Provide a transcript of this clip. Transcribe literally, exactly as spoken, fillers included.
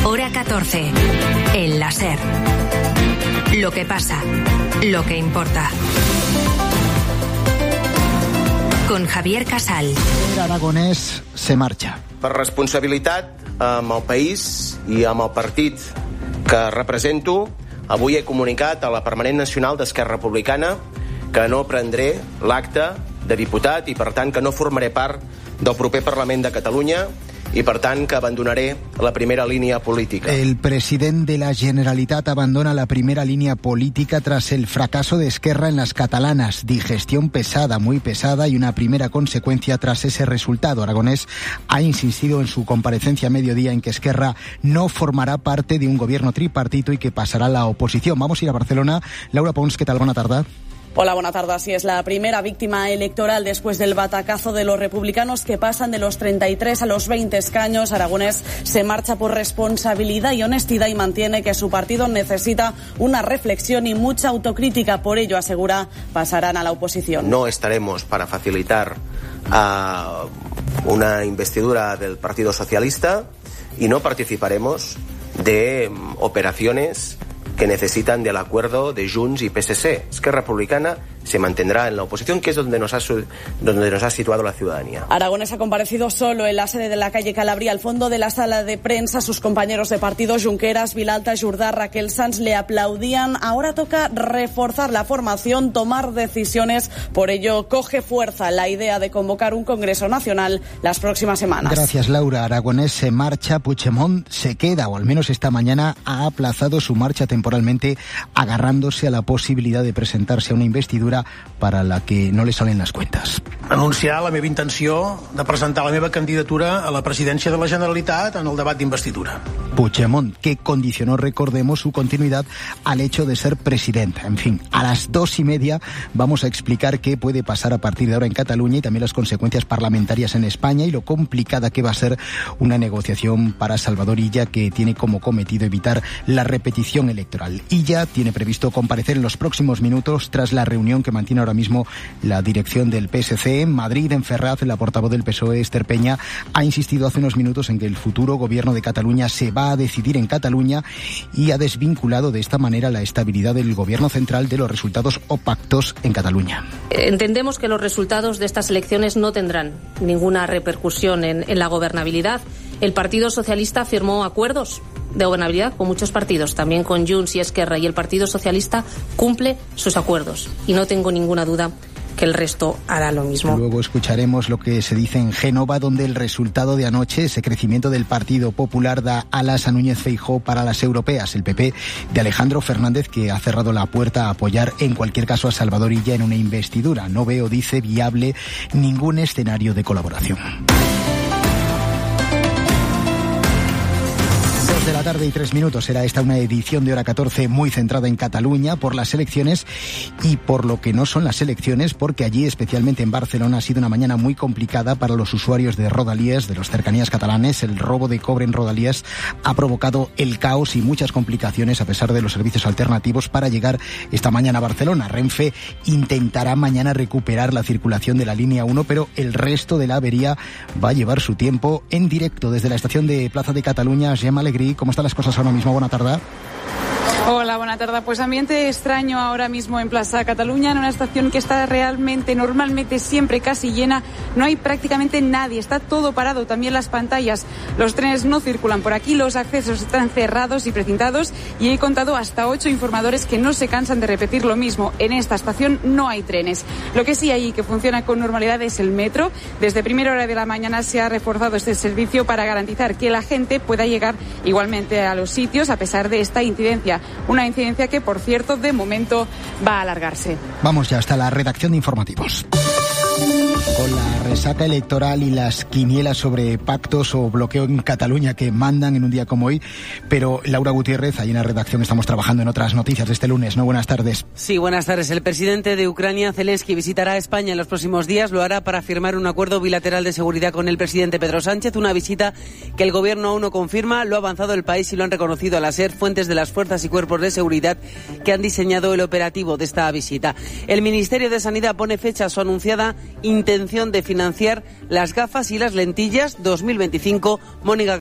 Hora catorce. El la SER. Lo que pasa, lo que importa. Con Javier Casal. El aragonès se marcha. Per responsabilitat amb el país i amb el partit que represento, avui he comunicat a la Permanent Nacional d'Esquerra Republicana que no prendré l'acte de diputat i, per tant, que no formaré part del proper Parlament de Catalunya i, per tant, que abandonaré la primera línea política. El president de la Generalitat abandona la primera línea política tras el fracaso de Esquerra en las catalanas. Digestión pesada, muy pesada, y una primera consecuencia tras ese resultado. Aragonès ha insistido en su comparecencia a mediodía en que Esquerra no formará parte de un gobierno tripartito y que pasará a la oposición. Vamos a ir a Barcelona. Laura Pons, ¿qué tal? Buena tarde. Hola, buena tarde. Así es, la primera víctima electoral después del batacazo de los republicanos que pasan de los treinta y tres a los veinte escaños. Aragonès se marcha por responsabilidad y honestidad y mantiene que su partido necesita una reflexión y mucha autocrítica. Por ello, asegura, pasarán a la oposición. No estaremos para facilitar uh, una investidura del Partido Socialista y no participaremos de um, operaciones que necesitan del acuerdo de Junts y P S C. Esquerra Republicana se mantendrá en la oposición, que es donde nos ha, donde nos ha situado la ciudadanía. Aragonès ha comparecido solo en la sede de la calle Calabria, al fondo de la sala de prensa. Sus compañeros de partido, Junqueras, Vilalta, Jordà, Raquel Sanz, le aplaudían. Ahora toca reforzar la formación, tomar decisiones. Por ello, coge fuerza la idea de convocar un Congreso Nacional las próximas semanas. Gracias, Laura. Aragonès se marcha, Puigdemont se queda, o al menos esta mañana ha aplazado su marcha temporalmente, agarrándose a la posibilidad de presentarse a una investidura para la que no le salen las cuentas. Anunciar la meva intenció de presentar la meva candidatura a la presidència de la Generalitat en el debat d'investidura. Puigdemont, que condicionó, recordemos, su continuidad al hecho de ser presidente. En fin, a las dos y media vamos a explicar qué puede pasar a partir de ahora en Cataluña y también las consecuencias parlamentarias en España y lo complicada que va a ser una negociación para Salvador Illa, que tiene como cometido evitar la repetición electoral. Illa tiene previsto comparecer en los próximos minutos tras la reunión que mantiene ahora mismo la dirección del P S C en Madrid. En Ferraz, la portavoz del P S O E, Esther Peña, ha insistido hace unos minutos en que el futuro gobierno de Cataluña se va a decidir en Cataluña y ha desvinculado de esta manera la estabilidad del gobierno central de los resultados o pactos en Cataluña. Entendemos que los resultados de estas elecciones no tendrán ninguna repercusión en, en la gobernabilidad. El Partido Socialista firmó acuerdos de gobernabilidad con muchos partidos, también con Junts y Esquerra, y el Partido Socialista cumple sus acuerdos. Y no tengo ninguna duda que el resto hará lo mismo. Luego escucharemos lo que se dice en Génova, donde el resultado de anoche, ese crecimiento del Partido Popular, da alas a Núñez Feijóo para las europeas. El P P de Alejandro Fernández, que ha cerrado la puerta a apoyar en cualquier caso a Salvador Illa en una investidura. No veo, dice, viable ningún escenario de colaboración. De la tarde y tres minutos. Será esta una edición de Hora catorce muy centrada en Cataluña por las elecciones y por lo que no son las elecciones, porque allí, especialmente en Barcelona, ha sido una mañana muy complicada para los usuarios de Rodalies, de los cercanías catalanes. El robo de cobre en Rodalies ha provocado el caos y muchas complicaciones a pesar de los servicios alternativos para llegar esta mañana a Barcelona. Renfe intentará mañana recuperar la circulación de la línea uno, pero el resto de la avería va a llevar su tiempo. En directo desde la estación de Plaza de Cataluña, Gemma Alegrí, ¿cómo están las cosas ahora mismo? Buena tarde. Hola, buena tarde. Pues ambiente extraño ahora mismo en Plaza Cataluña, en una estación que está realmente, normalmente siempre casi llena. No hay prácticamente nadie, está todo parado, también las pantallas. Los trenes no circulan por aquí, los accesos están cerrados y precintados y he contado hasta ocho informadores que no se cansan de repetir lo mismo. En esta estación no hay trenes. Lo que sí hay y que funciona con normalidad es el metro. Desde primera hora de la mañana se ha reforzado este servicio para garantizar que la gente pueda llegar igualmente a los sitios a pesar de esta incidencia. Una incidencia que, por cierto, de momento va a alargarse. Vamos ya hasta la redacción de informativos. Con la resaca electoral y las quinielas sobre pactos o bloqueo en Cataluña que mandan en un día como hoy, pero Laura Gutiérrez, ahí en la redacción estamos trabajando en otras noticias de este lunes, ¿no? Buenas tardes. Sí, buenas tardes. El presidente de Ucrania, Zelensky, visitará España en los próximos días. Lo hará para firmar un acuerdo bilateral de seguridad con el presidente Pedro Sánchez, una visita que el gobierno aún no confirma. Lo ha avanzado el país y lo han reconocido a la SER fuentes de las fuerzas y cuerpos de seguridad que han diseñado el operativo de esta visita. El Ministerio de Sanidad pone fecha a su anunciada intención de financiar las gafas y las lentillas dos mil veinticinco. Mónica